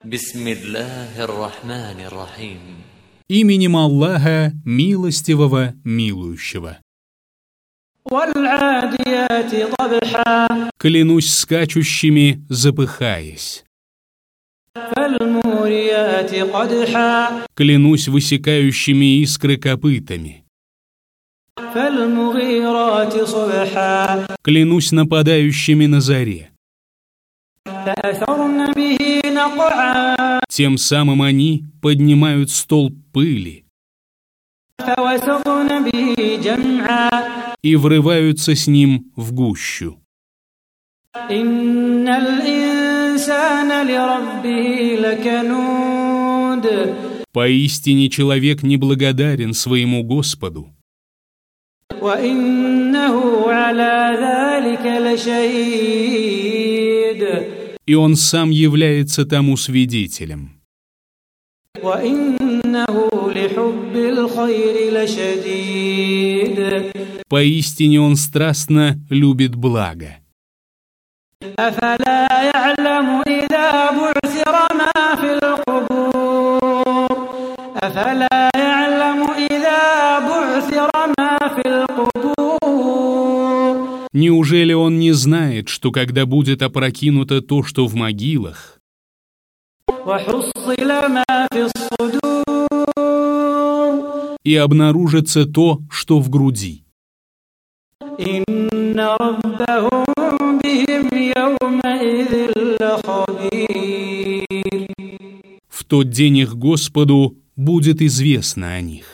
Бисмиллахир-рахманир-рахим. Именем Аллаха, милостивого, милующего. Клянусь скачущими, запыхаясь. Клянусь высекающими искры копытами. Клянусь нападающими на заре. Тем самым они поднимают столб пыли и врываются с ним в гущу. Поистине человек неблагодарен своему Господу. И он сам является тому свидетелем. Поистине он страстно любит благо. Неужели он не знает, что когда будет опрокинуто то, что в могилах, и обнаружится то, что в груди? В тот день их Господу будет известно о них.